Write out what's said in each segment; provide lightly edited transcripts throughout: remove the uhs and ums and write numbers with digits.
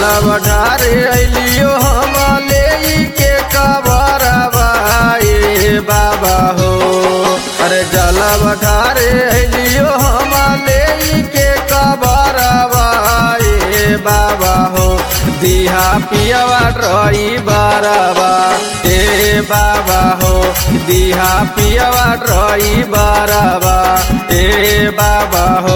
जलब ढारे अलियो हम ले के कबरवा ए बाबा हो। अरे जलब ढारे अलियो हम ले के कबरवा ए बाबा हो। दिहा पियवा रही बरवा ए बाबा हो। दिहा पियवा रही बरवा ए बाबा हो।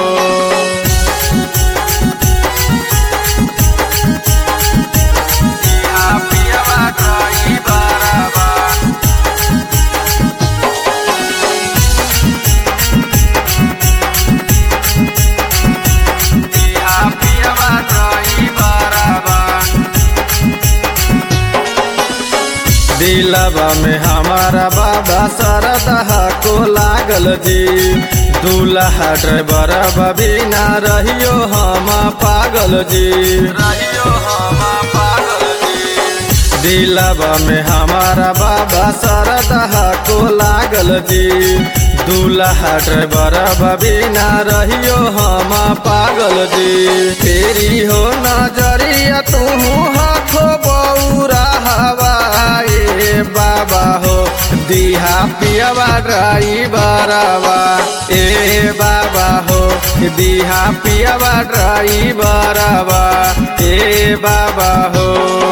दिलवा में हमारा बाबा सरदहा को लागल जी। दूल्हा ड्राइवर बिना रहियो हम पागल जी। रहियो हम पागल जी। दिलवा में हमारा बाबा सरदहा को लागल जी। दूल्हा ड्राइवर बिना रहियो हम पागल जी। तेरी हो नजरिया तू हाथों बौरा हवा ए बाबा हो। दिहा पियवा ड्राइवरवा ए बाबा हो। दिहा पियवा ड्राइवरवा ए बाबा हो।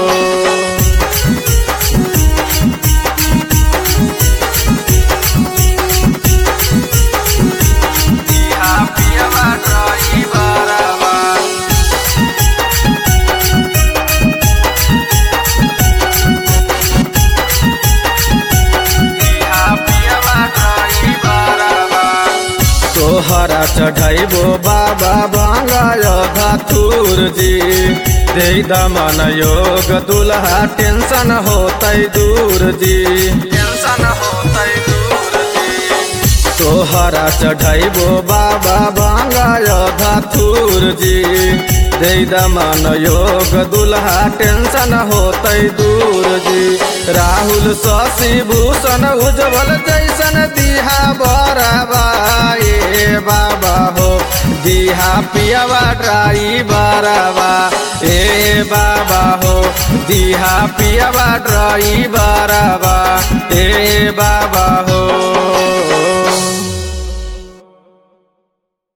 तोहरा चढ़ाइबो बाबा बांगाय धातुर जी। दे दमन योग दुल्हा टेंशन होतै दूर जी। टेंशन होतै दूर जी। तोहरा चढ़ाइबो बाबा बांगाय धातुर जी। दे दमन योग दुल्हा टेंशन होतै दूर जी। राहुल शशि भूषण उज्जवल जैसन दिहा बरवा ए बाबा हो। दिहा पियवा ड्राइवरवा ए बाबा हो। दिहा पियवा ड्राइवरवा ए बाबा हो।